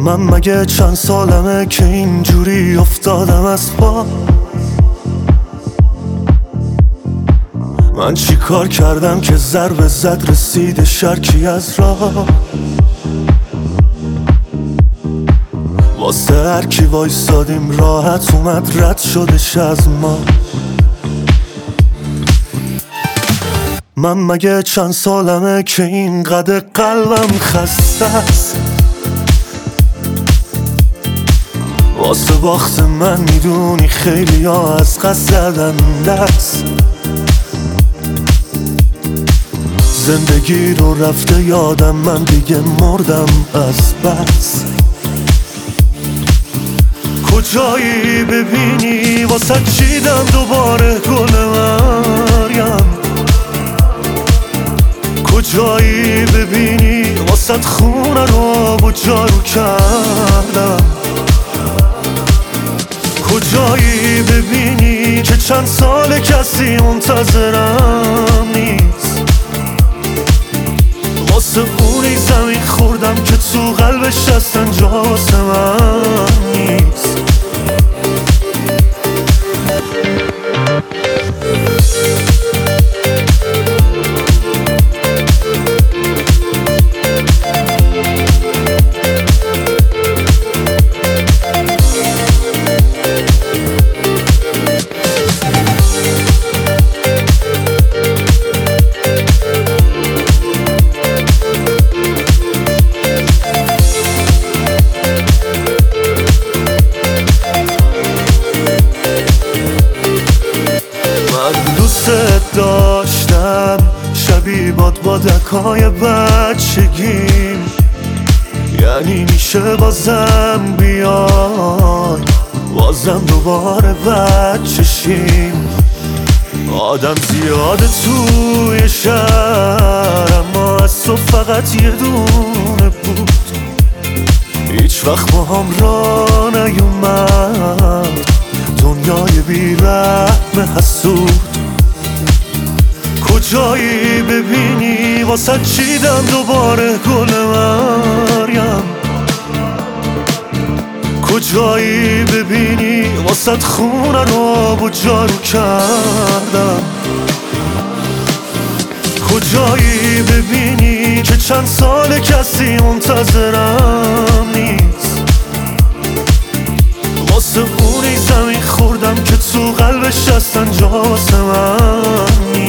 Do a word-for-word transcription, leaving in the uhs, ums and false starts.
من مگه چند سالمه که اینجوری افتادم از پا؟ من چی کار کردم که ضربه زد رسید شرکی از راه؟ واسه هر کی وایسادیم راحت اومد رد شدش از ما. من مگه چند سالمه که اینقدر قلبم خسته است؟ واسه باخت من میدونی خیلی ها از قصد زدن دست. زندگی رو رفته یادم، من دیگه مردم از بس. کجایی ببینی واسه چیدم دوباره گل مریم؟ کجایی ببینی واسه خونه رو آب و جارو کردم؟ کجایی ببینی که چند سال کسی منتظرم نیست؟ واسه اونی زمین خوردم که تو قلبش هستن جا واسه من نیست. داشتم شبیه باد با دکای بچگیم، یعنی میشه بازم بیای بازم دوباره بچه شیم. آدم زیاده توی شهر اما از تو فقط یه دونه بود. هیچ وقت با هم را نیومد دنیای بی رحم حسود. کجایی ببینی واسه چیدم دوباره گل مریم؟ کجایی ببینی واسه خونه رو آب و جارو کردم؟ کجایی ببینی که چند سال کسی منتظرم نیست؟ واسه اونی زمین خوردم که تو قلبش هستن جا واسه من نیست.